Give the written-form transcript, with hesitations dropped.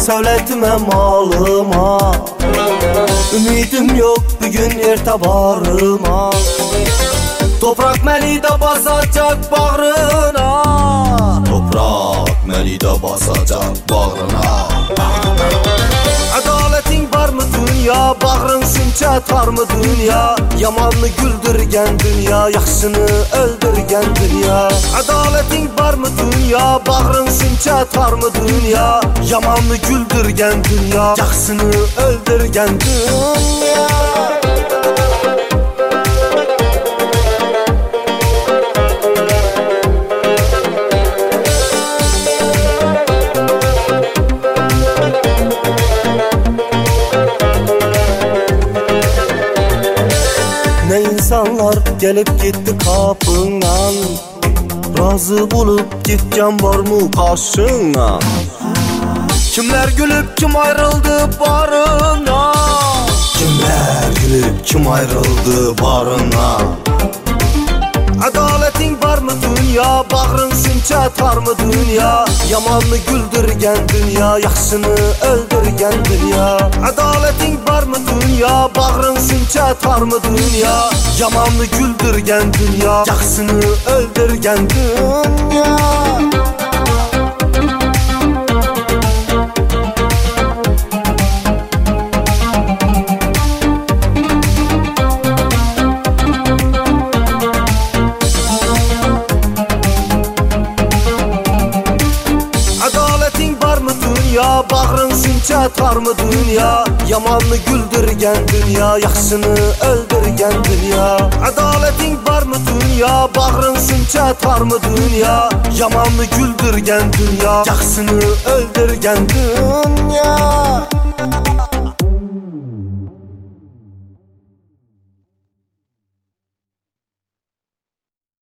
Sevletime malıma. Ümidim yok bugün ertabarıma. Toprak məni də basacaq bağrına. Toprak məni də basacaq bağrına. Ədaletin var mı dünya? Bağrın simçə tar mı dünya? Yamanını güldürgən dünya, yaxşını öldürgən dünya. Ədaletin var mı dünya? Bağrın simçə tar mı dünya? Yamanını güldürgən dünya, yaxşını öldürgən dünya. Ne insanlar gelip gitti kapından, razı bulup gitken var mı karşına? Kimler gülüp kim ayrıldı barına? Kimler gülüp kim ayrıldı barına? Adaletin var mı dünya? Bağrın simçə tar mı dünya? Yamanını güldürgən dünya, yaxşını öldürgən dünya. Adaletin var mı dünya? Bağrın simçə tar mı dünya? Yamanını güldürgən dünya, yaxşını öldürgən dünya. Bağrın simçə tar mı dünya? Yamanını güldürgən dünya, yaxşını öldürgən dünya. Ədaletin var mı dünya? Bağrın simçə tar mı dünya? Yamanını güldürgən dünya, yaxşını öldürgən dünya.